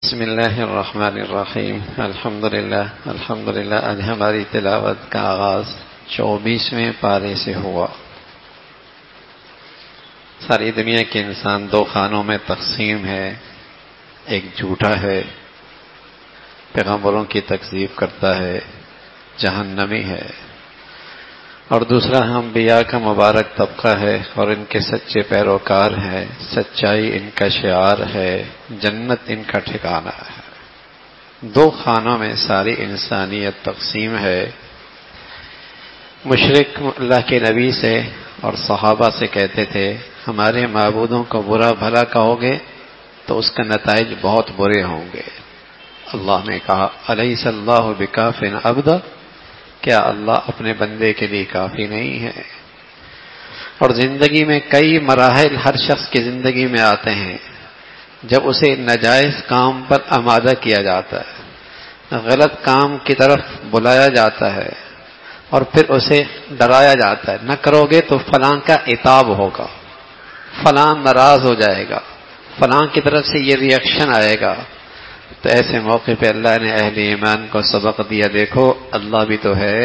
بسم اللہ الرحمن الرحیم الحمدللہ آج ہماری تلاوت کا آغاز 24ویں پارے سے ہوا۔ ساری دنیا کے انسان دو خانوں میں تقسیم ہے، ایک جھوٹا ہے، پیغمبروں کی تکذیب کرتا ہے، جہنمی ہے، اور دوسرا انبیاء کا مبارک طبقہ ہے اور ان کے سچے پیروکار ہیں، سچائی ان کا شعار ہے، جنت ان کا ٹھکانہ ہے۔ دو خانوں میں ساری انسانیت تقسیم ہے۔ مشرک اللہ کے نبی سے اور صحابہ سے کہتے تھے ہمارے معبودوں کو برا بھلا کہو گے تو اس کا نتائج بہت برے ہوں گے۔ اللہ نے کہا الیس اللہ بکاف عبدا، کیا اللہ اپنے بندے کے لیے کافی نہیں ہے؟ اور زندگی میں کئی مراحل ہر شخص کی زندگی میں آتے ہیں جب اسے ناجائز کام پر آمادہ کیا جاتا ہے، غلط کام کی طرف بلایا جاتا ہے اور پھر اسے ڈرایا جاتا ہے نہ کرو گے تو فلاں کا عتاب ہوگا، فلاں ناراض ہو جائے گا، فلاں کی طرف سے یہ ری ایکشن آئے گا۔ تو ایسے موقع پہ اللہ نے اہل ایمان کو سبق دیا، دیکھو اللہ بھی تو ہے،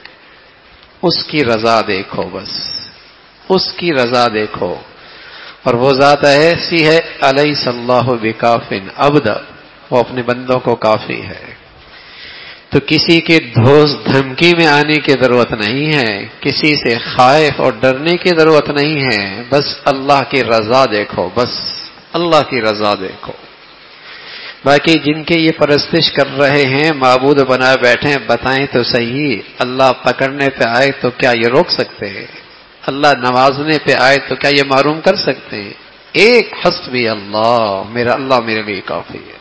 اس کی رضا دیکھو، بس اس کی رضا دیکھو، اور وہ ذات ایسی ہے الیس اللہ بکاف عبدا، وہ اپنے بندوں کو کافی ہے۔ تو کسی کے دھوس دھمکی میں آنے کی ضرورت نہیں ہے، کسی سے خائف اور ڈرنے کی ضرورت نہیں ہے، بس اللہ کی رضا دیکھو، بس اللہ کی رضا دیکھو۔ باقی جن کے یہ پرستش کر رہے ہیں، معبود بنا بیٹھے، بتائیں تو صحیح، اللہ پکڑنے پہ آئے تو کیا یہ روک سکتے ہیں؟ اللہ نوازنے پہ آئے تو کیا یہ محروم کر سکتے ہیں؟ ایک حسبی اللہ میرے لیے کافی ہے،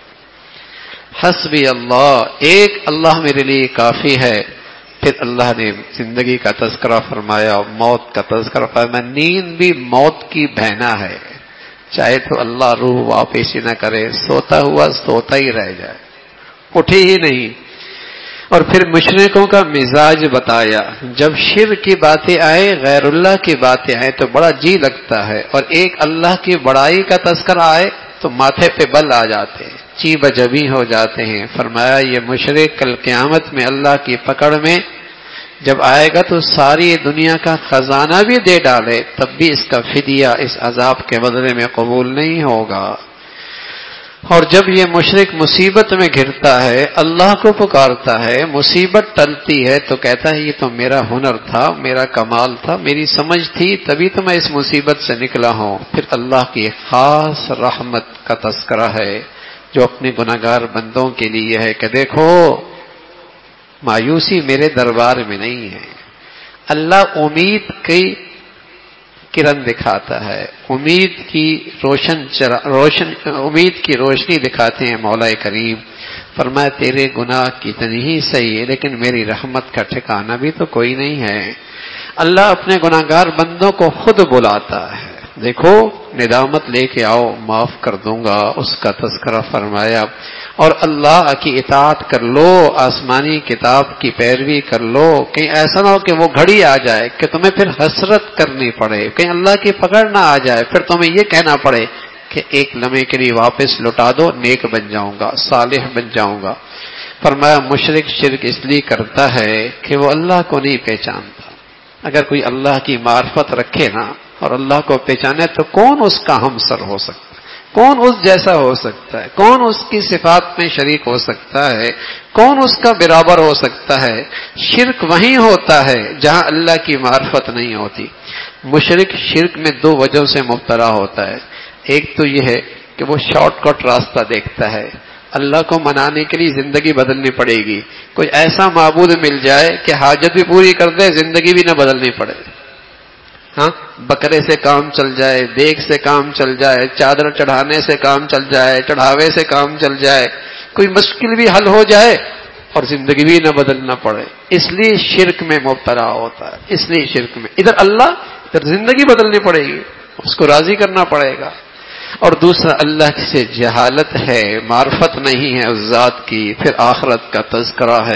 حسبی اللہ، ایک اللہ میرے لیے کافی ہے۔ پھر اللہ نے زندگی کا تذکرہ فرمایا، موت کا تذکرہ فرمایا، نیند بھی موت کی بہنا ہے، چاہے تو اللہ روح واپس ہی نہ کرے، سوتا ہوا سوتا ہی رہ جائے، اٹھے ہی نہیں۔ اور پھر مشرکوں کا مزاج بتایا، جب شرک کی باتیں آئے، غیر اللہ کی باتیں آئے تو بڑا جی لگتا ہے، اور ایک اللہ کی بڑائی کا تذکرہ آئے تو ماتھے پہ بل آ جاتے ہیں، چی بجبی ہو جاتے ہیں۔ فرمایا یہ مشرک کل قیامت میں اللہ کی پکڑ میں جب آئے گا تو ساری دنیا کا خزانہ بھی دے ڈالے تب بھی اس کا فدیہ اس عذاب کے بدلے میں قبول نہیں ہوگا۔ اور جب یہ مشرک مصیبت میں گھرتا ہے، اللہ کو پکارتا ہے، مصیبت ٹلتی ہے تو کہتا ہے یہ تو میرا ہنر تھا، میرا کمال تھا، میری سمجھ تھی، تبھی تو میں اس مصیبت سے نکلا ہوں۔ پھر اللہ کی خاص رحمت کا تذکرہ ہے جو اپنے گناہگار بندوں کے لیے ہے کہ دیکھو مایوسی میرے دربار میں نہیں ہے۔ اللہ امید کی کرن دکھاتا ہے، امید کی روشنی دکھاتے ہیں مولا کریم۔ فرمایا تیرے گناہ کتنی ہی صحیح ہے لیکن میری رحمت کا ٹھکانہ بھی تو کوئی نہیں ہے۔ اللہ اپنے گناہگار بندوں کو خود بلاتا ہے، دیکھو ندامت لے کے آؤ، معاف کر دوں گا، اس کا تذکرہ فرمایا۔ اور اللہ کی اطاعت کر لو، آسمانی کتاب کی پیروی کر لو، کہیں ایسا نہ ہو کہ وہ گھڑی آ جائے کہ تمہیں پھر حسرت کرنی پڑے، کہیں اللہ کی پکڑ نہ آ جائے پھر تمہیں یہ کہنا پڑے کہ ایک لمحے کے لیے واپس لوٹا دو، نیک بن جاؤں گا، صالح بن جاؤں گا۔ فرمایا مشرک شرک اس لیے کرتا ہے کہ وہ اللہ کو نہیں پہچانتا۔ اگر کوئی اللہ کی معرفت رکھے نا اور اللہ کو پہچانے تو کون اس کا ہمسر ہو سکتا ہے، کون اس جیسا ہو سکتا ہے، کون اس کی صفات میں شریک ہو سکتا ہے، کون اس کا برابر ہو سکتا ہے؟ شرک وہیں ہوتا ہے جہاں اللہ کی معرفت نہیں ہوتی۔ مشرک شرک میں دو وجہوں سے مبتلا ہوتا ہے، ایک تو یہ ہے کہ وہ شارٹ کٹ راستہ دیکھتا ہے، اللہ کو منانے کے لیے زندگی بدلنی پڑے گی، کوئی ایسا معبود مل جائے کہ حاجت بھی پوری کر دے، زندگی بھی نہ بدلنی پڑے، ہاں بکرے سے کام چل جائے، دیگ سے کام چل جائے، چادر چڑھانے سے کام چل جائے، چڑھاوے سے کام چل جائے، کوئی مشکل بھی حل ہو جائے اور زندگی بھی نہ بدلنا پڑے، اس لیے شرک میں مبتلا ہوتا ہے۔ اس لیے شرک میں ادھر اللہ، ادھر زندگی بدلنی پڑے گی، اس کو راضی کرنا پڑے گا۔ اور دوسرا اللہ سے جہالت ہے، معرفت نہیں ہے اس ذات کی، پھر آخرت کا تذکرہ ہے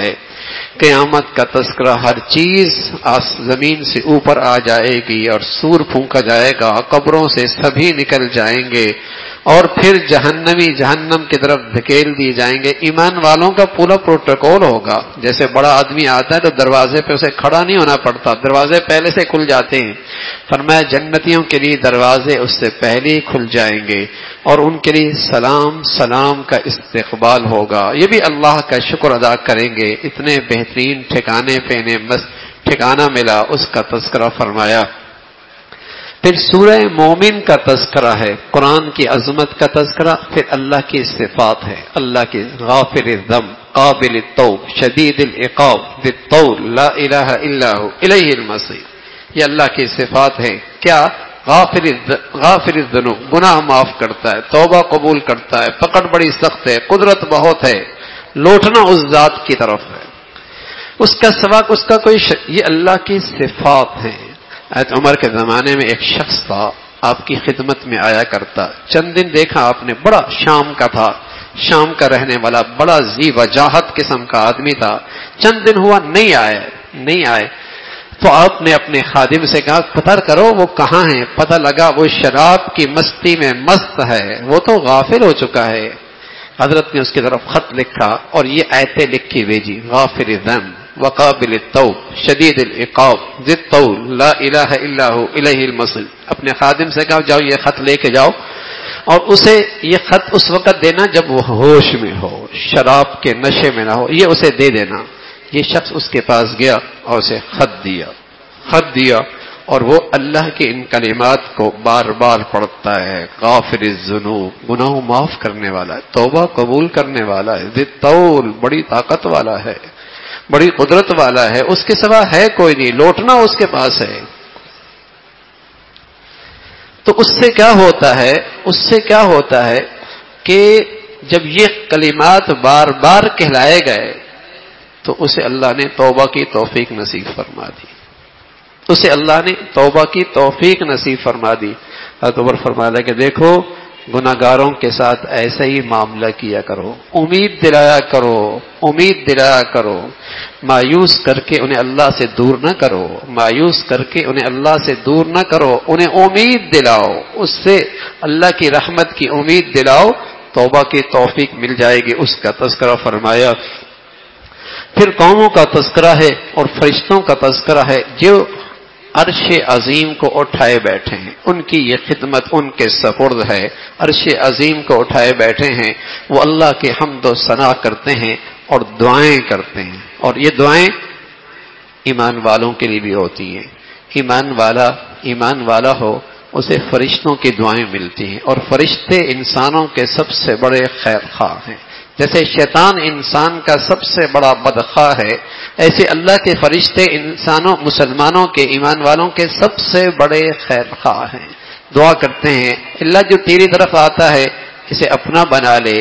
قیامت کا تذکرہ، ہر چیز زمین سے اوپر آ جائے گی اور سور پھونکا جائے گا، قبروں سے سبھی نکل جائیں گے اور پھر جہنمی جہنم کی طرف دھکیل دی جائیں گے۔ ایمان والوں کا پورا پروٹوکول ہوگا، جیسے بڑا آدمی آتا ہے تو دروازے پہ اسے کھڑا نہیں ہونا پڑتا، دروازے پہلے سے کھل جاتے ہیں۔ فرمایا جنتیوں کے لیے دروازے اس سے پہلے ہی کھل جائیں گے اور ان کے لیے سلام سلام کا استقبال ہوگا۔ یہ بھی اللہ کا شکر ادا کریں گے، اتنے بہترین ٹھکانے پہ انہیں ٹھکانہ ملا، اس کا تذکرہ فرمایا۔ پھر سورہ مومن کا تذکرہ ہے، قرآن کی عظمت کا تذکرہ، پھر اللہ کی صفات ہے، اللہ کی غافر الذنب، قابل التوب، شدید العقاب، ذی الطول، لا الہ الا ہو، الیہ المصیر۔ یہ اللہ کی صفات ہے، کیا؟ غافر الذنوب، گناہ معاف کرتا ہے، توبہ قبول کرتا ہے، پکڑ بڑی سخت ہے، قدرت بہت ہے، لوٹنا اس ذات کی طرف ہے، اس کا سوا اس کا کوئی یہ اللہ کی صفات ہیں۔ حضرت عمر کے زمانے میں ایک شخص تھا، آپ کی خدمت میں آیا کرتا، چند دن دیکھا آپ نے، بڑا شام کا تھا، شام کا رہنے والا، بڑا ذی وجاہت قسم کا آدمی تھا، چند دن ہوا نہیں آئے تو آپ نے اپنے خادم سے کہا پتہ کرو وہ کہاں ہیں، پتہ لگا وہ شراب کی مستی میں مست ہے، وہ تو غافل ہو چکا ہے۔ حضرت نے اس کی طرف خط لکھا اور یہ آیتیں لکھی بھیجی، غافر الذنب وقابل التوب شدید العقاب ذی الطول لا الہ الا ہو الیہ المصیر۔ اپنے خادم سے کہا جاؤ یہ خط لے کے جاؤ اور اسے یہ خط اس وقت دینا جب وہ ہوش میں ہو، شراب کے نشے میں نہ ہو، یہ اسے دے دینا۔ یہ شخص اس کے پاس گیا اور اسے خط دیا اور وہ اللہ کے ان کلمات کو بار بار پڑھتا ہے، غافر الذنوب، گناہ معاف کرنے والا ہے، توبہ قبول کرنے والا ہے، ذی الطول، بڑی طاقت والا ہے، بڑی قدرت والا ہے، اس کے سوا ہے کوئی نہیں، لوٹنا اس کے پاس ہے۔ تو اس سے کیا ہوتا ہے کہ جب یہ کلمات بار بار کہلائے گئے تو اسے اللہ نے توبہ کی توفیق نصیب فرما دی، حضرت عمر فرمایا کہ دیکھو گناہگاروں کے ساتھ ایسا ہی معاملہ کیا کرو، امید دلایا کرو، مایوس کر کے انہیں اللہ سے دور نہ کرو، انہیں امید دلاؤ، اس سے اللہ کی رحمت کی امید دلاؤ، توبہ کی توفیق مل جائے گی، اس کا تذکرہ فرمایا۔ پھر قوموں کا تذکرہ ہے اور فرشتوں کا تذکرہ ہے جو عرش عظیم کو اٹھائے بیٹھے ہیں، ان کی یہ خدمت ان کے سپرد ہے، عرش عظیم کو اٹھائے بیٹھے ہیں، وہ اللہ کے حمد و ثنا کرتے ہیں اور دعائیں کرتے ہیں، اور یہ دعائیں ایمان والوں کے لیے بھی ہوتی ہیں۔ ایمان والا ہو اسے فرشتوں کی دعائیں ملتی ہیں، اور فرشتے انسانوں کے سب سے بڑے خیر خواہ ہیں، جیسے شیطان انسان کا سب سے بڑا بدخواہ ہے، ایسے اللہ کے فرشتے مسلمانوں کے، ایمان والوں کے سب سے بڑے خیر خواہ ہیں، دعا کرتے ہیں اللہ جو تیری طرف آتا ہے اسے اپنا بنا لے،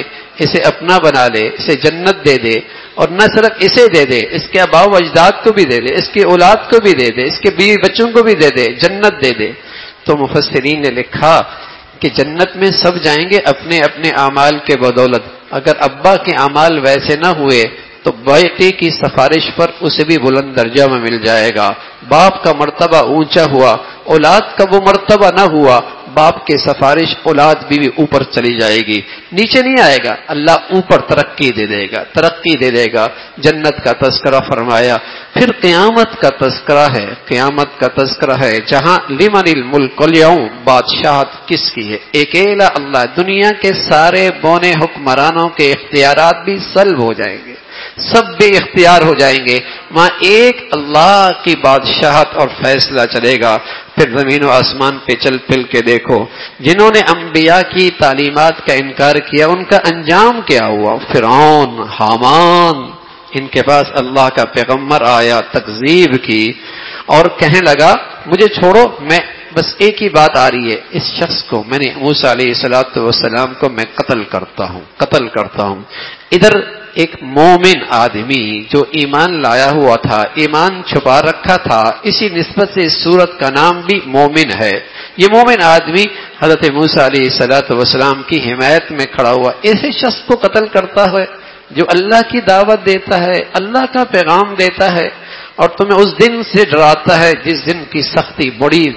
اسے جنت دے دے، اور نہ صرف اسے دے دے، اس کے آباء و اجداد کو بھی دے دے، اس کی اولاد کو بھی دے دے، اس کے بیوی بچوں کو بھی دے دے، جنت دے دے۔ تو مفسرین نے لکھا کہ جنت میں سب جائیں گے اپنے اپنے اعمال کے بدولت، اگر ابا کے اعمال ویسے نہ ہوئے تو بیٹے کی سفارش پر اسے بھی بلند درجہ میں مل جائے گا، باپ کا مرتبہ اونچا ہوا، اولاد کا وہ مرتبہ نہ ہوا، باپ کے سفارش اولاد بھی اوپر چلی جائے گی، نیچے نہیں آئے گا، اللہ اوپر ترقی دے دے گا۔ جنت کا تذکرہ فرمایا۔ پھر قیامت کا تذکرہ ہے جہاں لمن الملک اليوم، بادشاہت کس کی ہے؟ اکیلا اللہ، دنیا کے سارے بونے حکمرانوں کے اختیارات بھی سلب ہو جائیں گے، سب بے اختیار ہو جائیں گے، وہاں ایک اللہ کی بادشاہت اور فیصلہ چلے گا۔ پھر زمین و آسمان پہ چل پل کے دیکھو، جنہوں نے انبیاء کی تعلیمات کا انکار کیا ان کا انجام کیا ہوا؟ فرعون، حامان، ان کے پاس اللہ کا پیغمبر آیا، تکذیب کی اور کہنے لگا مجھے چھوڑو، میں بس ایک ہی بات آ رہی ہے، اس شخص کو میں نے موسیٰ علیہ السلام کو میں قتل کرتا ہوں۔ ادھر ایک مومن آدمی جو ایمان لایا ہوا تھا، ایمان چھپا رکھا تھا، اسی نسبت سے اس سورت کا نام بھی مومن ہے۔ یہ مومن آدمی حضرت موسیٰ علیہ السلام کی حمایت میں کھڑا ہوا، ایسے شخص کو قتل کرتا ہے، جو اللہ کی دعوت دیتا ہے، اللہ کا پیغام دیتا ہے، اور تمہیں اس دن سے ڈراتا ہے جس دن کی سختی بڑی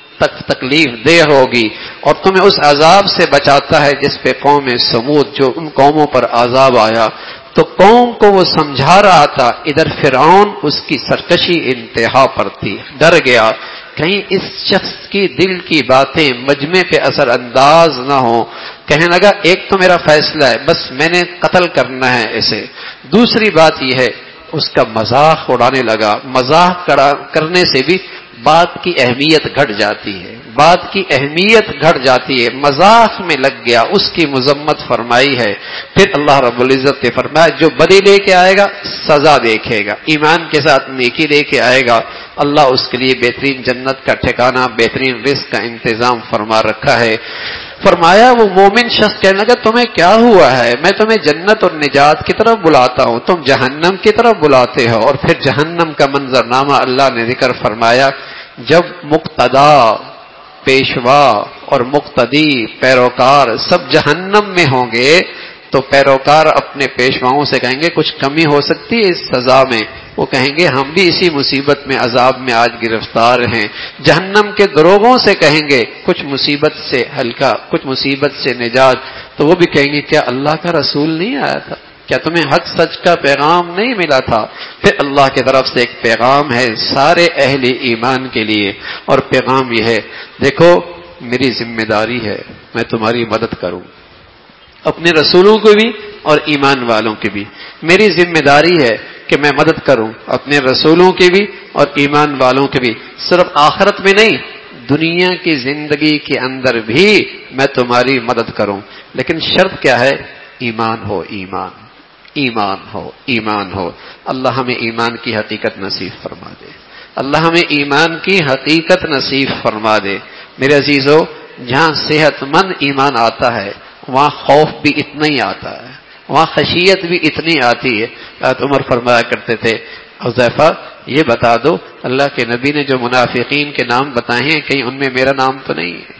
تکلیف دہ ہوگی، اور تمہیں اس عذاب سے بچاتا ہے جس پہ قوم سمود، جو ان قوموں پر عذاب آیا تو قوم کو وہ سمجھا رہا تھا، ادھر فرعون اس کی سرکشی انتہا پر تھی، ڈر گیا کہیں اس شخص کی دل کی باتیں مجمع پہ اثر انداز نہ ہو، کہنے لگا ایک تو میرا فیصلہ ہے، بس میں نے قتل کرنا ہے اسے، دوسری بات یہ ہے اس کا مذاق اڑانے لگا، مذاق کرنے سے بھی بات کی اہمیت گھٹ جاتی ہے، بات کی اہمیت گھٹ جاتی ہے، مذاق میں لگ گیا، اس کی مذمت فرمائی ہے۔ پھر اللہ رب العزت نے فرمایا جو بدی لے کے آئے گا سزا دیکھے گا، ایمان کے ساتھ نیکی لے کے آئے گا، اللہ اس کے لیے بہترین جنت کا ٹھکانہ، بہترین رزق کا انتظام فرما رکھا ہے۔ فرمایا وہ مومن شخص کہنے لگا تمہیں کیا ہوا ہے، میں تمہیں جنت اور نجات کی طرف بلاتا ہوں، تم جہنم کی طرف بلاتے ہو۔ اور پھر جہنم کا منظرنامہ اللہ نے ذکر فرمایا، جب مقتدا، پیشوا اور مقتدی، پیروکار سب جہنم میں ہوں گے تو پیروکار اپنے پیشواؤں سے کہیں گے کچھ کمی ہو سکتی ہے اس سزا میں، وہ کہیں گے ہم بھی اسی مصیبت میں، عذاب میں آج گرفتار ہیں۔ جہنم کے دروغوں سے کہیں گے کچھ مصیبت سے ہلکا، کچھ مصیبت سے نجات، تو وہ بھی کہیں گے کیا اللہ کا رسول نہیں آیا تھا، کیا تمہیں حق سچ کا پیغام نہیں ملا تھا؟ پھر اللہ کی طرف سے ایک پیغام ہے سارے اہل ایمان کے لیے، اور پیغام یہ ہے دیکھو میری ذمہ داری ہے میں تمہاری مدد کروں، اپنے رسولوں کو بھی اور ایمان والوں کی بھی میری ذمہ داری ہے کہ میں مدد کروں، اپنے رسولوں کی بھی اور ایمان والوں کی بھی، صرف آخرت میں نہیں دنیا کی زندگی کے اندر بھی میں تمہاری مدد کروں، لیکن شرط کیا ہے؟ ایمان ہو، ایمان، ایمان ہو، ایمان ہو۔ اللہ ہمیں ایمان کی حقیقت نصیب فرما دے، اللہ ہمیں ایمان کی حقیقت نصیب فرما دے۔ میرے عزیزو، جہاں صحت مند ایمان آتا ہے وہاں خوف بھی اتنا ہی آتا ہے، وہاں خشیت بھی اتنی آتی ہے۔ عمر فرمایا کرتے تھے حذیفہ یہ بتا دو اللہ کے نبی نے جو منافقین کے نام بتائے ہیں کہیں ان میں میرا نام تو نہیں ہے؟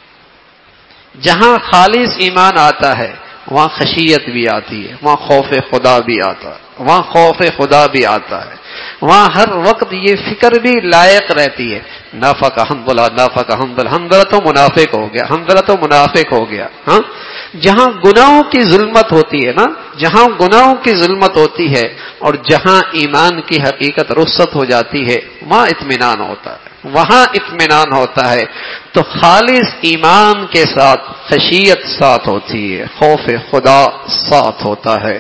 جہاں خالص ایمان آتا ہے وہاں خشیت بھی آتی ہے، وہاں خوف خدا بھی آتا ہے، وہاں خوف خدا بھی آتا ہے، وہاں ہر وقت یہ فکر بھی لائق رہتی ہے نافق حنظلہ، نافق حنظلہ، حنظلہ تو منافق ہو گیا، حنظلہ تو منافق ہو گیا۔ ہاں، جہاں گناہوں کی ظلمت ہوتی ہے نا، جہاں گناہوں کی ظلمت ہوتی ہے اور جہاں ایمان کی حقیقت رخصت ہو جاتی ہے وہاں اطمینان ہوتا ہے، وہاں اطمینان ہوتا ہے۔ تو خالص ایمان کے ساتھ خشیت ساتھ ہوتی ہے، خوف خدا ساتھ ہوتا ہے،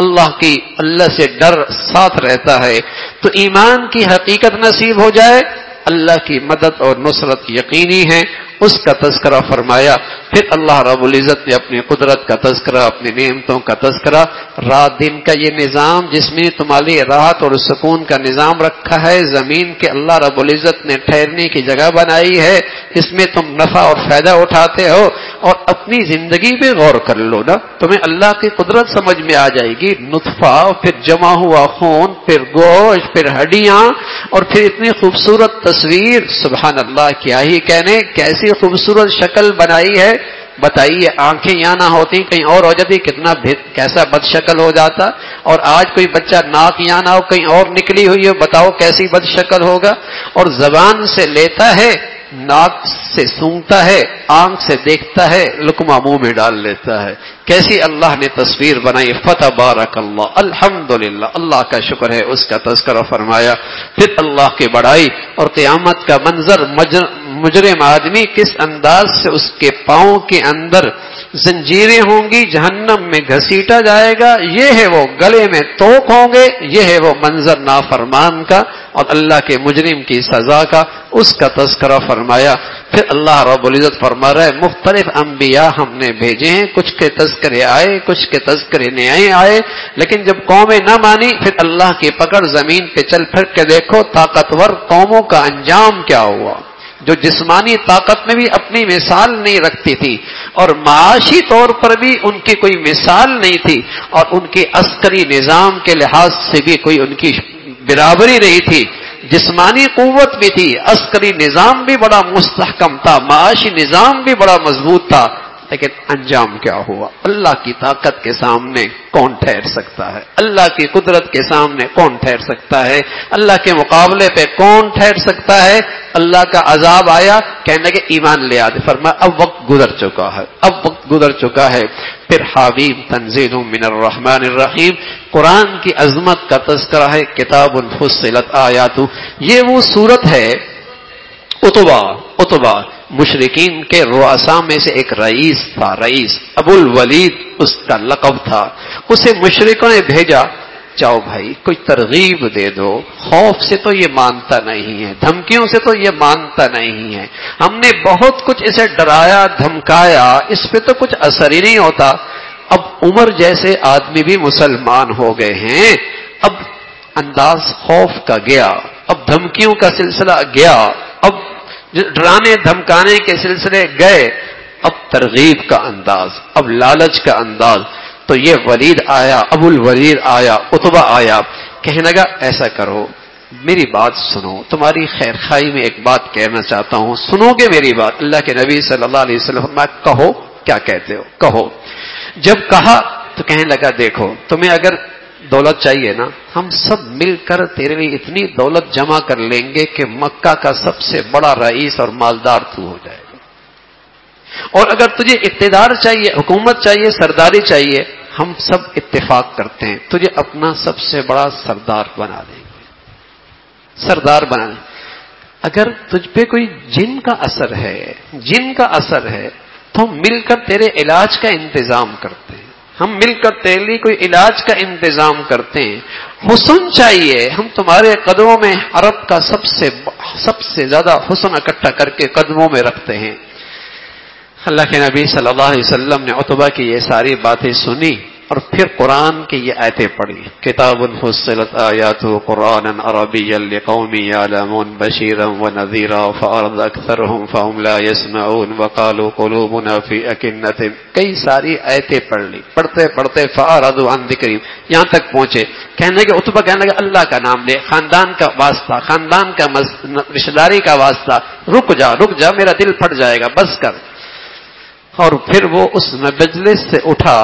اللہ سے ڈر ساتھ رہتا ہے، تو ایمان کی حقیقت نصیب ہو جائے، اللہ کی مدد اور نصرت یقینی ہے۔ اس کا تذکرہ فرمایا، پھر اللہ رب العزت نے اپنی قدرت کا تذکرہ، اپنی نعمتوں کا تذکرہ، رات دن کا یہ نظام جس میں تمہاری راحت اور سکون کا نظام رکھا ہے، زمین کے اللہ رب العزت نے ٹھہرنے کی جگہ بنائی ہے، اس میں تم نفع اور فائدہ اٹھاتے ہو، اور اپنی زندگی پہ غور کر لو نا، تمہیں اللہ کی قدرت سمجھ میں آ جائے گی۔ نطفہ، پھر جمع ہوا خون، پھر گوشت، پھر ہڈیاں، اور پھر اتنی خوبصورت تصویر، سبحان اللہ، کیا ہی کہنے، کیسی خوبصورت شکل بنائی ہے۔ بتائیے آنکھیں یہاں نہ ہوتی کہیں اور ہو جاتی، کیسا بد شکل ہو جاتا، اور آج کوئی بچہ ناک یہاں نہ ہو کہیں اور نکلی ہوئی ہو، بتاؤ کیسی بد شکل ہوگا۔ اور زبان سے لیتا ہے، ناک سے سونگتا ہے، آنکھ سے دیکھتا ہے، لقمہ منہ میں ڈال لیتا ہے، کیسی اللہ نے تصویر بنائی۔ فتبارک اللہ، الحمدللہ، اللہ کا شکر ہے، اس کا تذکرہ فرمایا۔ پھر اللہ کی بڑائی اور قیامت کا منظر، مجرم آدمی کس انداز سے اس کے پاؤں کے اندر زنجیریں ہوں گی، جہنم میں گھسیٹا جائے گا، یہ ہے وہ گلے میں توق ہوں گے، یہ ہے وہ منظر نافرمان کا اور اللہ کے مجرم کی سزا کا، اس کا تذکرہ فرمایا۔ پھر اللہ رب العزت فرما رہا ہے مختلف انبیاء ہم نے بھیجے ہیں، کچھ کے تذکرے آئے، کچھ کے تذکرے نہیں آئے، لیکن جب قومیں نہ مانی پھر اللہ کی پکڑ، زمین پہ چل پھر کے دیکھو طاقتور قوموں کا انجام کیا ہوا، جو جسمانی طاقت میں بھی اپنی مثال نہیں رکھتی تھی اور معاشی طور پر بھی ان کی کوئی مثال نہیں تھی، اور ان کے عسکری نظام کے لحاظ سے بھی کوئی ان کی برابری نہیں تھی، جسمانی قوت بھی تھی، عسکری نظام بھی بڑا مستحکم تھا، معاشی نظام بھی بڑا مضبوط تھا، لیکن انجام کیا ہوا؟ اللہ کی طاقت کے سامنے کون ٹھہر سکتا ہے؟ اللہ کی قدرت کے سامنے کون ٹھہر سکتا ہے؟ اللہ کے مقابلے پہ کون ٹھہر سکتا ہے؟ اللہ کا عذاب آیا، کہنے لگے ایمان لے آتے، فرمایا اب وقت گزر چکا ہے، اب وقت گزر چکا ہے۔ پھر حامیم تنزیل من الرحمن الرحیم، قرآن کی عظمت کا تذکرہ ہے، کتاب فصلت آیاتہ، یہ وہ صورت ہے۔ عتبہ مشرکین کے رؤساء میں سے ایک رئیس تھا، رئیس ابو الولید اس کا لقب تھا۔ اسے مشرکوں نے بھیجا، جاؤ بھائی کوئی ترغیب دے دو، خوف سے تو یہ مانتا نہیں ہے، دھمکیوں سے تو یہ مانتا نہیں ہے، ہم نے بہت کچھ اسے ڈرایا دھمکایا، اس پہ تو کچھ اثر ہی نہیں ہوتا۔ اب عمر جیسے آدمی بھی مسلمان ہو گئے ہیں، اب انداز خوف کا گیا، اب دھمکیوں کا سلسلہ گیا، اب ڈرانے دھمکانے کے سلسلے گئے، اب ترغیب کا انداز، اب لالچ کا انداز۔ تو یہ ولید آیا، ابو الولید آیا، عتبہ آیا، کہنے لگا ایسا کرو، میری بات سنو، تمہاری خیر خواہی میں ایک بات کہنا چاہتا ہوں، سنو گے میری بات؟ اللہ کے نبی صلی اللہ علیہ وسلم فرمایا کہو، کیا کہتے ہو کہو۔ جب کہا تو کہنے لگا دیکھو تمہیں اگر دولت چاہیے نا، ہم سب مل کر تیرے لیے اتنی دولت جمع کر لیں گے کہ مکہ کا سب سے بڑا رئیس اور مالدار تو ہو جائے گا، اور اگر تجھے اقتدار چاہیے، حکومت چاہیے، سرداری چاہیے، ہم سب اتفاق کرتے ہیں تجھے اپنا سب سے بڑا سردار بنا دیں گے، سردار بنا دیں۔ اگر تجھ پہ کوئی جن کا اثر ہے تو ہم مل کر تیرے علاج کا انتظام کرتے ہیں، ہم مل کر تیرے لیے کوئی علاج کا انتظام کرتے ہیں۔ حسن چاہیے، ہم تمہارے قدموں میں عرب کا سب سے زیادہ حسن اکٹھا کر کے قدموں میں رکھتے ہیں۔ اللہ کے نبی صلی اللہ علیہ وسلم نے عتبہ کی یہ ساری باتیں سنی اور پھر قرآن کی یہ آیتیں پڑھی، کتاب فصلت آیاتہ قرآنا عربیا لقوم یعلمون بشیرا ونذیرا فأعرض اکثرهم فهم لا يسمعون وقالوا قلوبنا فی اکنۃ، کئی ساری آیتیں پڑھ لی، پڑھتے پڑھتے فأعرضوا عن ذکری، یہاں تک پہنچے کہنے لگے، عتبہ کہنے لگے اللہ کا نام لے، خاندان کا واسطہ، خاندان کا رشتہ داری کا واسطہ، رک جا میرا دل پھٹ جائے گا، بس کر۔ اور پھر وہ اس مجلس سے اٹھا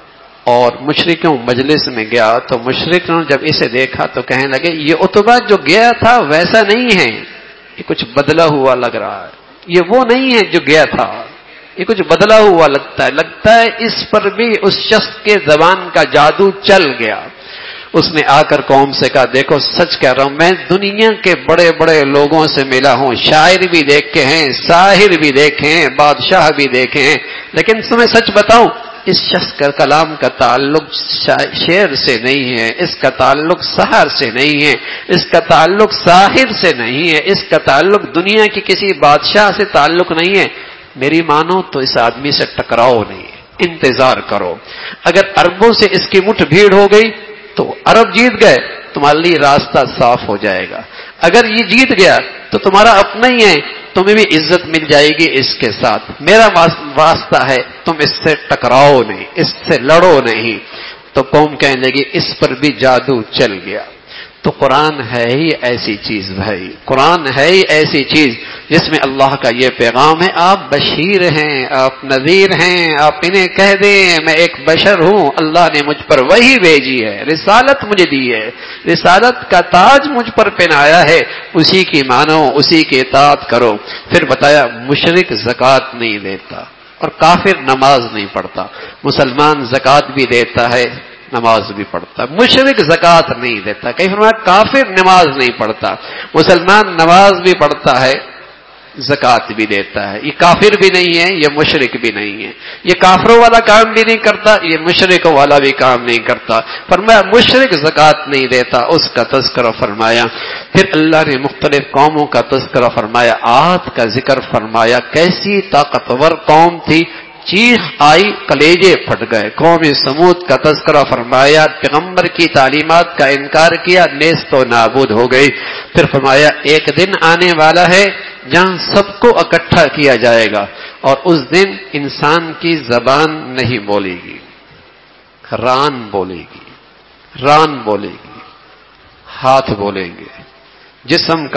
اور مشرکوں مجلس میں گیا، تو مشرکوں نے جب اسے دیکھا تو کہنے لگے یہ عتبہ جو گیا تھا ویسا نہیں ہے، یہ کچھ بدلا ہوا لگ رہا ہے، یہ وہ نہیں ہے جو گیا تھا، یہ کچھ بدلا ہوا لگتا ہے اس پر بھی اس شخص کے زبان کا جادو چل گیا۔ اس نے آ کر قوم سے کہا دیکھو سچ کہہ رہا ہوں، میں دنیا کے بڑے بڑے لوگوں سے ملا ہوں، شاعر بھی دیکھے ہیں، ساحر بھی دیکھے ہیں، بادشاہ بھی دیکھے ہیں، لیکن تمہیں سچ بتاؤں اس شخص کا کلام کا تعلق شعر سے نہیں ہے، اس کا تعلق سحر سے نہیں ہے، اس کا تعلق ساحر سے نہیں ہے، اس کا تعلق دنیا کی کسی بادشاہ سے تعلق نہیں ہے، میری مانو تو اس آدمی سے ٹکراؤ نہیں، انتظار کرو، اگر عربوں سے اس کی مٹھ بھیڑ ہو گئی تو عرب جیت گئے، تمہارے لیے راستہ صاف ہو جائے گا، اگر یہ جیت گیا تو تمہارا اپنا ہی ہے، تمہیں بھی عزت مل جائے گی اس کے ساتھ، میرا واسطہ ہے تم اس سے ٹکراؤ نہیں، اس سے لڑو نہیں۔ تو قوم کہنے لگی اس پر بھی جادو چل گیا۔ تو قرآن ہے ہی ایسی چیز بھائی، قرآن ہے ہی ایسی چیز جس میں اللہ کا یہ پیغام ہے آپ بشیر ہیں، آپ نذیر ہیں، آپ انہیں کہہ دیں میں ایک بشر ہوں، اللہ نے مجھ پر وہی بھیجی ہے، رسالت مجھے دی ہے، رسالت کا تاج مجھ پر پہنایا ہے، اسی کی مانو، اسی کی اطاعت کرو۔ پھر بتایا مشرک زکوٰۃ نہیں دیتا اور کافر نماز نہیں پڑھتا، مسلمان زکوٰۃ بھی دیتا ہے نماز بھی پڑھتا، مشرک زکوٰۃ نہیں دیتا، کہیں فرمایا کافر نماز نہیں پڑھتا، مسلمان نماز بھی پڑھتا ہے زکوٰۃ بھی دیتا ہے، یہ کافر بھی نہیں ہے، یہ مشرک بھی نہیں ہے، یہ کافروں والا کام بھی نہیں کرتا، یہ مشرکوں والا بھی کام نہیں کرتا۔ فرمایا مشرک زکوٰۃ نہیں دیتا، اس کا تذکرہ فرمایا۔ پھر اللہ نے مختلف قوموں کا تذکرہ فرمایا، عاد کا ذکر فرمایا، کیسی طاقتور قوم تھی، چیخ آئی کلیجے پھٹ گئے۔ قوم سمود کا تذکرہ فرمایا، پیغمبر کی تعلیمات کا انکار کیا، نیست و نابود ہو گئی۔ پھر فرمایا ایک دن آنے والا ہے جہاں سب کو اکٹھا کیا جائے گا، اور اس دن انسان کی زبان نہیں بولے گی، ران بولے گی، ران بولے گی، ہاتھ بولیں گے، جسم کا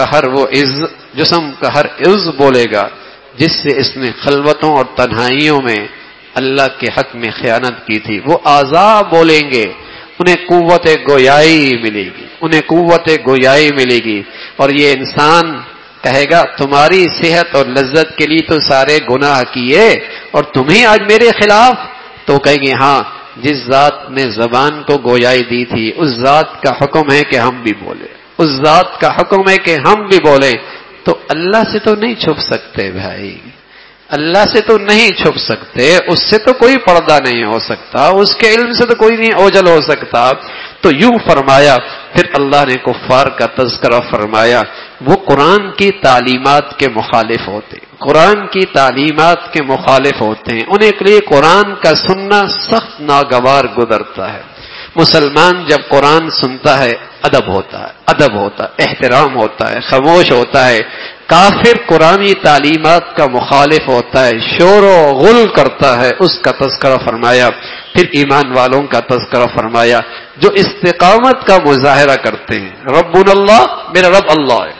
ہر عضو بولے گا جس سے اس نے خلوتوں اور تنہائیوں میں اللہ کے حق میں خیانت کی تھی، وہ اعضاء بولیں گے، انہیں قوت گویائی ملے گی، انہیں قوت گویائی ملے گی، اور یہ انسان کہے گا تمہاری صحت اور لذت کے لیے تو سارے گناہ کیے اور تمہیں آج میرے خلاف، تو کہیں گے ہاں جس ذات نے زبان کو گویائی دی تھی اس ذات کا حکم ہے کہ ہم بھی بولیں، اس ذات کا حکم ہے کہ ہم بھی بولیں۔ تو اللہ سے تو نہیں چھپ سکتے بھائی، اللہ سے تو نہیں چھپ سکتے، اس سے تو کوئی پردہ نہیں ہو سکتا، اس کے علم سے تو کوئی نہیں اوجھل ہو سکتا۔ تو یوں فرمایا، پھر اللہ نے کفار کا تذکرہ فرمایا، وہ قرآن کی تعلیمات کے مخالف ہوتے، قرآن کی تعلیمات کے مخالف ہوتے ہیں، انہیں کے لیے قرآن کا سننا سخت ناگوار گزرتا ہے۔ مسلمان جب قرآن سنتا ہے ادب ہوتا ہے، ادب ہوتا ہے، احترام ہوتا ہے، خاموش ہوتا ہے۔ کافر قرآنی تعلیمات کا مخالف ہوتا ہے، شور و غل کرتا ہے، اس کا تذکرہ فرمایا۔ پھر ایمان والوں کا تذکرہ فرمایا جو استقامت کا مظاہرہ کرتے ہیں، ربنا اللہ، میرا رب اللہ ہے،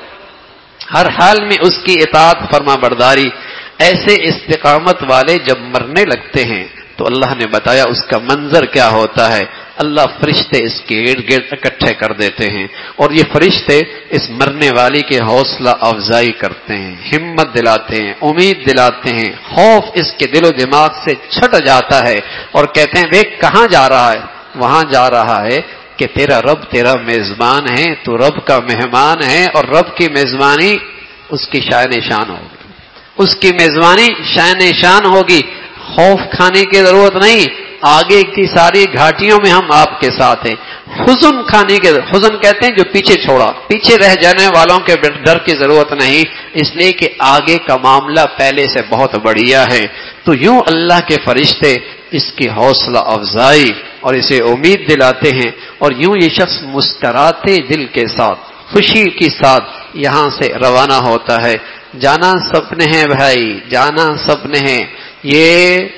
ہر حال میں اس کی اطاعت فرما برداری۔ ایسے استقامت والے جب مرنے لگتے ہیں تو اللہ نے بتایا اس کا منظر کیا ہوتا ہے، اللہ فرشتے اس کے ارد گرد اکٹھے کر دیتے ہیں، اور یہ فرشتے اس مرنے والی کے حوصلہ افزائی کرتے ہیں، ہمت دلاتے ہیں، امید دلاتے ہیں، خوف اس کے دل و دماغ سے چھٹ جاتا ہے، اور کہتے ہیں دیکھ کہاں جا رہا ہے؟ وہاں جا رہا ہے کہ تیرا رب تیرا میزبان ہے، تو رب کا مہمان ہے، اور رب کی میزبانی اس کی شان شان ہوگی، اس کی میزبانی شان شان ہوگی۔ خوف کھانے کی ضرورت نہیں، آگے کی ساری گھاٹیوں میں ہم آپ کے ساتھ ہیں۔ حزن کھانے کے، حزن کہتے ہیں جو پیچھے چھوڑا، پیچھے رہ جانے والوں کے ڈر کی ضرورت نہیں، اس لیے کہ آگے کا معاملہ پہلے سے بہت بڑھیا ہے۔ تو یوں اللہ کے فرشتے اس کی حوصلہ افزائی اور اسے امید دلاتے ہیں، اور یوں یہ شخص مسکراتے دل کے ساتھ، خوشی کے ساتھ یہاں سے روانہ ہوتا ہے۔ جانا سپنے ہیں بھائی، جانا سپنے ہیں، یہ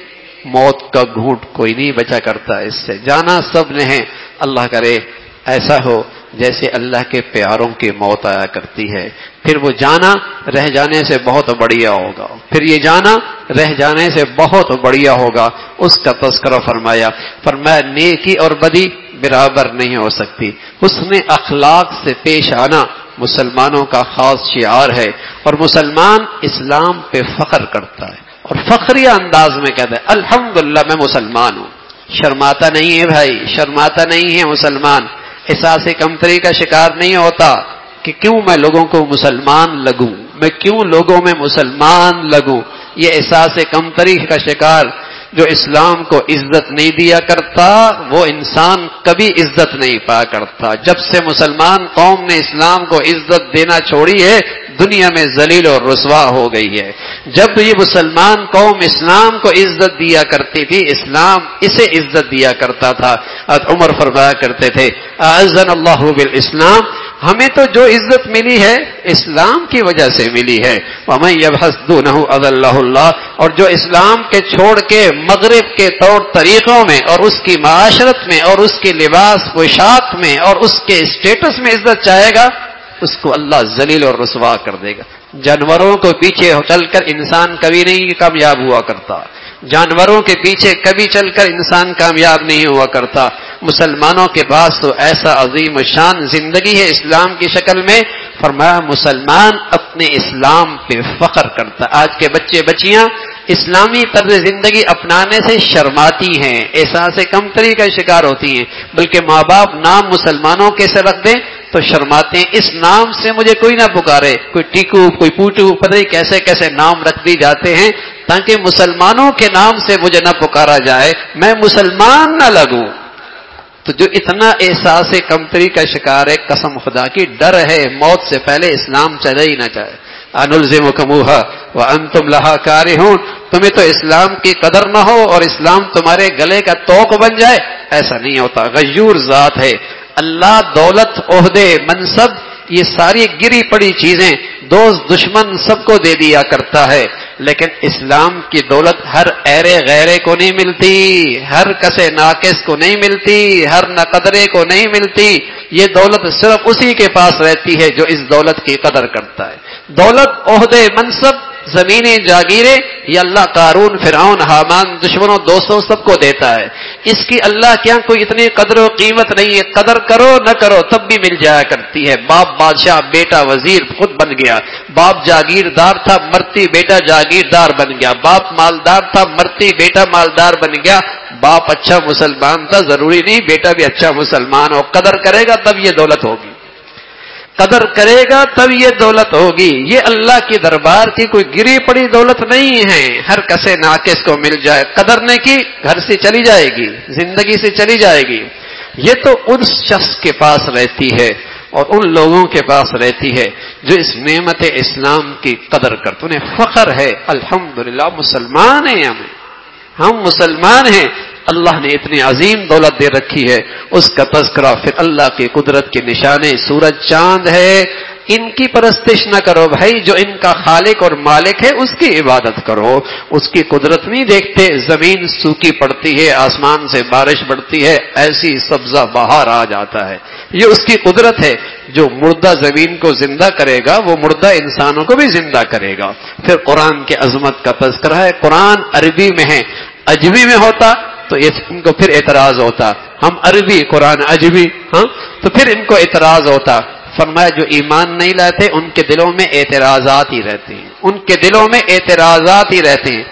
موت کا گھونٹ کوئی نہیں بچا کرتا اس سے، جانا سب نے ہے۔ اللہ کرے ایسا ہو جیسے اللہ کے پیاروں کی موت آیا کرتی ہے، پھر وہ جانا رہ جانے سے بہت بڑھیا ہوگا، پھر یہ جانا رہ جانے سے بہت بڑھیا ہوگا۔ اس کا تذکرہ فرمایا، فرمایا نیکی اور بدی برابر نہیں ہو سکتی، حسن اخلاق سے پیش آنا مسلمانوں کا خاص شعار ہے، اور مسلمان اسلام پہ فخر کرتا ہے اور فخریہ انداز میں کہتا ہے الحمدللہ میں مسلمان ہوں، شرماتا نہیں ہے بھائی، شرماتا نہیں ہے مسلمان، احساس کمتری کا شکار نہیں ہوتا کہ کیوں میں لوگوں کو مسلمان لگوں، میں کیوں لوگوں میں مسلمان لگوں۔ یہ احساس کمتری کا شکار جو اسلام کو عزت نہیں دیا کرتا وہ انسان کبھی عزت نہیں پایا کرتا۔ جب سے مسلمان قوم نے اسلام کو عزت دینا چھوڑی ہے دنیا میں ذلیل اور رسوا ہو گئی ہے۔ جب یہ مسلمان قوم اسلام کو عزت دیا کرتی تھی اسلام اسے عزت دیا کرتا تھا۔ عمر فرمایا کرتے تھے اعزنا اللہ بالاسلام، ہمیں تو جو عزت ملی ہے اسلام کی وجہ سے ملی ہے، ومن یبحث دونہ اضلہ اللہ، اور جو اسلام کے چھوڑ کے مغرب کے طور طریقوں میں اور اس کی معاشرت میں اور اس کے لباس پوشاک میں اور اس کے اسٹیٹس میں عزت چاہے گا اس کو اللہ ذلیل اور رسوا کر دے گا۔ جانوروں کو پیچھے چل کر انسان کبھی نہیں کامیاب ہوا کرتا، جانوروں کے پیچھے کبھی چل کر انسان کامیاب نہیں ہوا کرتا۔ مسلمانوں کے پاس تو ایسا عظیم شان زندگی ہے اسلام کی شکل میں، فرمایا مسلمان اپنے اسلام پہ فخر کرتا۔ آج کے بچے بچیاں اسلامی طرز زندگی اپنانے سے شرماتی ہیں، احساس کمتری کا شکار ہوتی ہیں، بلکہ ماں باپ نام مسلمانوں کے سے رکھ دیں تو شرماتے ہیں، اس نام سے مجھے کوئی نہ پکارے، کوئی ٹیکو کوئی پوٹو پتہ نہیں کیسے کیسے نام رکھ دی جاتے ہیں تاکہ مسلمانوں کے نام سے مجھے نہ پکارا جائے، میں مسلمان نہ لگوں۔ تو جو اتنا احساس کمتری کا شکار ہے قسم خدا کی ڈر ہے موت سے پہلے اسلام چلے ہی نہ جائے۔ انلزمکموہا وانتم لہا کارہون، تمہیں تو اسلام کی قدر نہ ہو اور اسلام تمہارے گلے کا توق بن جائے، ایسا نہیں ہوتا۔ غیور ذات ہے اللہ، دولت عہدے منصب یہ ساری گری پڑی چیزیں دوست دشمن سب کو دے دیا کرتا ہے، لیکن اسلام کی دولت ہر ایرے غیرے کو نہیں ملتی، ہر کسے ناقص کو نہیں ملتی، ہر ناقدرے کو نہیں ملتی، یہ دولت صرف اسی کے پاس رہتی ہے جو اس دولت کی قدر کرتا ہے۔ دولت عہدے منصب زمینیں جاگیریں یہ اللہ قارون، فرعون، حامان، دشمنوں، دوستوں سب کو دیتا ہے. اس کی اللہ کیا کوئی اتنی قدر و قیمت نہیں ہے. قدر کرو نہ کرو تب بھی مل جایا کرتی ہے. باپ بادشاہ، بیٹا وزیر خود بن گیا. باپ جاگیردار تھا، مرتی بیٹا جاگیردار بن گیا. باپ مالدار تھا، مرتی بیٹا مالدار بن گیا. باپ اچھا مسلمان تھا، ضروری نہیں بیٹا بھی اچھا مسلمان ہو. قدر کرے گا تب یہ دولت ہوگی، قدر کرے گا تب یہ دولت ہوگی. یہ اللہ کی دربار کی کوئی گری پڑی دولت نہیں ہے. ہر کسے ناقص کو مل جائے. قدر نے کی گھر سے چلی جائے گی، زندگی سے چلی جائے گی. یہ تو اس شخص کے پاس رہتی ہے اور ان لوگوں کے پاس رہتی ہے جو اس نعمت اسلام کی قدر کرتے. انہیں فخر ہے الحمدللہ مسلمان ہیں، ہم مسلمان ہیں. اللہ نے اتنی عظیم دولت دے رکھی ہے. اس کا تذکرہ پھر اللہ کی قدرت کے نشانے سورج چاند ہے. ان کی پرستش نہ کرو بھائی، جو ان کا خالق اور مالک ہے اس کی عبادت کرو. اس کی قدرت نہیں دیکھتے؟ زمین سوکھی پڑتی ہے، آسمان سے بارش پڑتی ہے، ایسی سبزہ بہار آ جاتا ہے. یہ اس کی قدرت ہے. جو مردہ زمین کو زندہ کرے گا وہ مردہ انسانوں کو بھی زندہ کرے گا. پھر قرآن کے عظمت کا تذکرہ ہے. قرآن عربی میں ہے، عجمی میں ہوتا تو ان کو پھر اعتراض ہوتا. ہم عربی، قرآن عجمی، ہاں تو پھر ان کو اعتراض ہوتا. فرمایا جو ایمان نہیں لاتے ان کے دلوں میں اعتراضات ہی رہتے ہیں، ان کے دلوں میں اعتراضات ہی رہتے ہیں.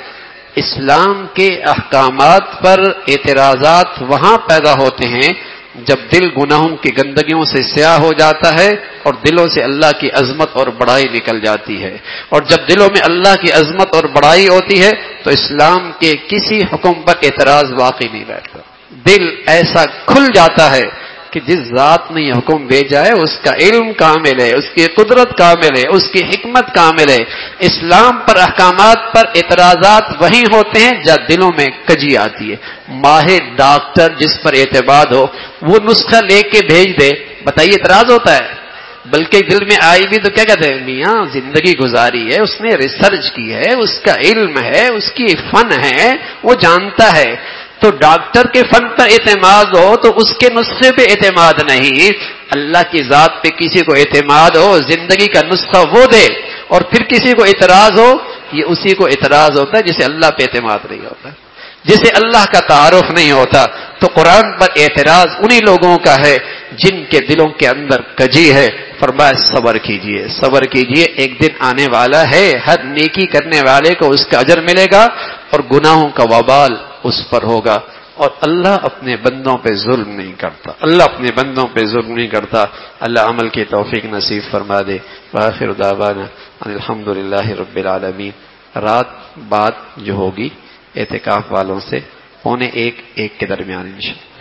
اسلام کے احکامات پر اعتراضات وہاں پیدا ہوتے ہیں جب دل گناہوں کی گندگیوں سے سیاہ ہو جاتا ہے اور دلوں سے اللہ کی عظمت اور بڑائی نکل جاتی ہے. اور جب دلوں میں اللہ کی عظمت اور بڑائی ہوتی ہے تو اسلام کے کسی حکم پر اعتراض واقعی نہیں بیٹھتا. دل ایسا کھل جاتا ہے کہ جس ذات نے یہ حکم بھیجا ہے اس کا علم کامل ہے، اس کی قدرت کامل ہے، اس کی حکمت کامل ہے. اسلام پر احکامات پر اعتراضات وہی ہوتے ہیں جب دلوں میں کجی آتی ہے. ماہر ڈاکٹر جس پر اعتماد ہو وہ نسخہ لے کے بھیج دے، بتائیے اعتراض ہوتا ہے؟ بلکہ دل میں آئی بھی تو کیا کہتے ہیں، میاں زندگی گزاری ہے، اس نے ریسرچ کی ہے، اس کا علم ہے، اس کی فن ہے، وہ جانتا ہے. تو ڈاکٹر کے فن پر اعتماد ہو تو اس کے نسخے پہ اعتماد نہیں. اللہ کی ذات پہ کسی کو اعتماد ہو، زندگی کا نسخہ وہ دے. اور پھر کسی کو اعتراض ہو، یہ اسی کو اعتراض ہوتا ہے جسے اللہ پہ اعتماد نہیں ہوتا، جسے اللہ کا تعارف نہیں ہوتا. تو قرآن پر اعتراض انہی لوگوں کا ہے جن کے دلوں کے اندر کجی ہے. فرمایا صبر کیجئے، صبر کیجئے، ایک دن آنے والا ہے ہر نیکی کرنے والے کو اس کا اجر ملے گا اور گناہوں کا وبال اس پر ہوگا. اور اللہ اپنے بندوں پہ ظلم نہیں کرتا، اللہ اپنے بندوں پہ ظلم نہیں کرتا. اللہ عمل کی توفیق نصیب فرما دے. وآخر دعوانا ان الحمدللہ رب العالمین. رات بات جو ہوگی اعتکاف والوں سے 12:45 کے درمیان انشاءاللہ.